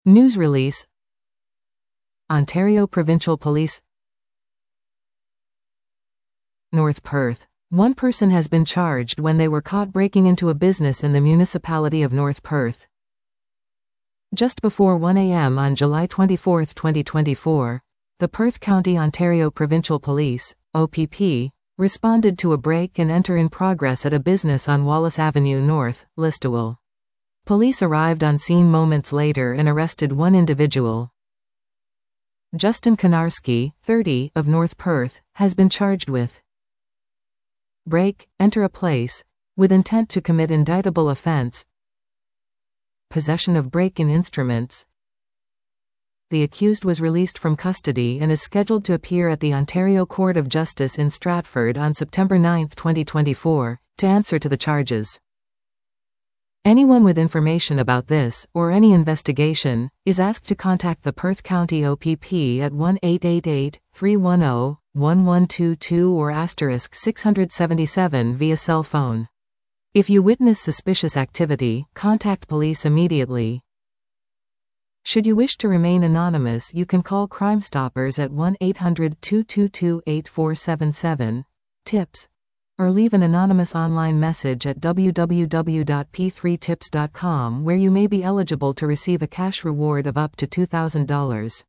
News release. Ontario Provincial Police. North Perth. One person has been charged when they were caught breaking into a business in the municipality of North Perth. Just before 1 a.m. on July 24, 2024, the Perth County Ontario Provincial Police, OPP, responded to a break and enter in progress at a business on Wallace Avenue North, Listowel. Police arrived on scene moments later and arrested one individual. Justin Konarski, 30, of North Perth, has been charged with break, enter a place, with intent to commit indictable offense, possession of break-in instruments. The accused was released from custody and is scheduled to appear at the Ontario Court of Justice in Stratford on September 9, 2024, to answer to the charges. Anyone with information about this, or any investigation, is asked to contact the Perth County OPP at 1-888-310-1122 or *677 via cell phone. If you witness suspicious activity, contact police immediately. Should you wish to remain anonymous, you can call Crime Stoppers at 1-800-222-8477, tips, or leave an anonymous online message at www.p3tips.com where you may be eligible to receive a cash reward of up to $2,000.